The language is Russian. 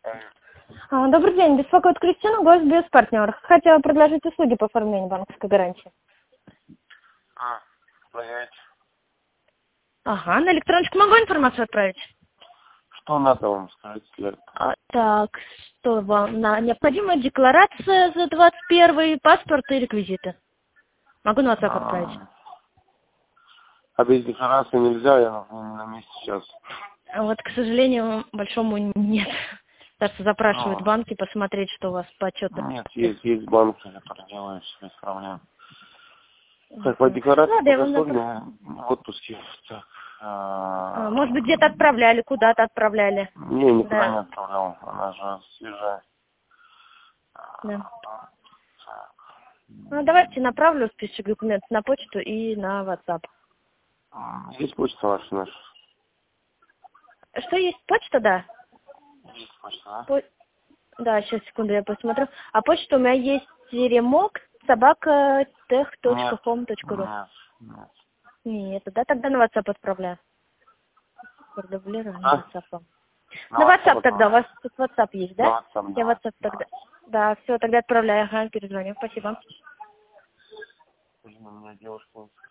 Добрый день, беспокоит Кристина, Госбезпартнер. Хотела предложить услуги по оформлению банковской гарантии. Понять. Ага, на электроночку могу информацию отправить? Что надо вам сказать? Так, что вам необходима декларация за 21-й, паспорт и реквизиты. Могу на WhatsApp отправить. А без декларации нельзя, я на месте сейчас. Вот, к сожалению, большому нет. Кажется, запрашивают банки посмотреть, что у вас по отчету. Нет, есть банки, которые делают без проблем. Так, по декларации в отпуске. Так, может быть, где-то отправляли, куда-то отправляли. Не, никуда не отправлял. Она же свежая. Да. Ну, давайте направлю список документов на почту и на WhatsApp. Есть почта ваша наша? Что есть? Почта, да? Есть почта, да? Да, сейчас, секунду, я посмотрю. А почта у меня есть remok@tech.home.ru. Нет, да, тогда на WhatsApp отправляю. Продублирую на WhatsApp. На WhatsApp тогда, у вас тут WhatsApp есть, да? Я WhatsApp тогда. Да, все, тогда отправляю, перезвоню. Спасибо. У меня девушка